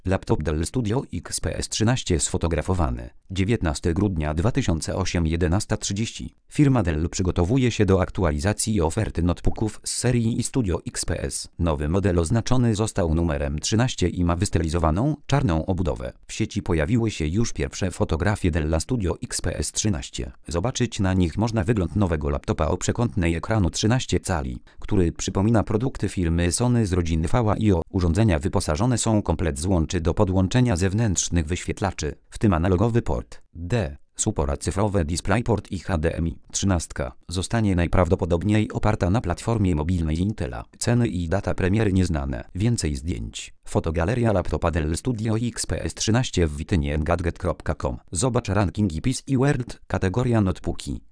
Laptop Dell Studio XPS 13 sfotografowany. 19 grudnia 2008 11:30. Firma Dell przygotowuje się do aktualizacji oferty notebooków z serii Studio XPS. Nowy model oznaczony został numerem 13 i ma wystylizowaną, czarną obudowę. W sieci pojawiły się już pierwsze fotografie Della Studio XPS 13. Zobaczyć na nich można wygląd nowego laptopa o przekątnej ekranu 13 cali, który przypomina produkty firmy Sony z rodziny VAIO. Urządzenia wyposażone są komplet złączy do podłączenia zewnętrznych wyświetlaczy, w tym analogowy port D, supora cyfrowe DisplayPort i HDMI. 13 zostanie najprawdopodobniej oparta na platformie mobilnej Intela. Ceny i data premiery nieznane. Więcej zdjęć. Fotogaleria laptopa Dell Studio XPS 13 w witynie engadget.com. Zobacz rankingi PC i World, kategoria notebooki.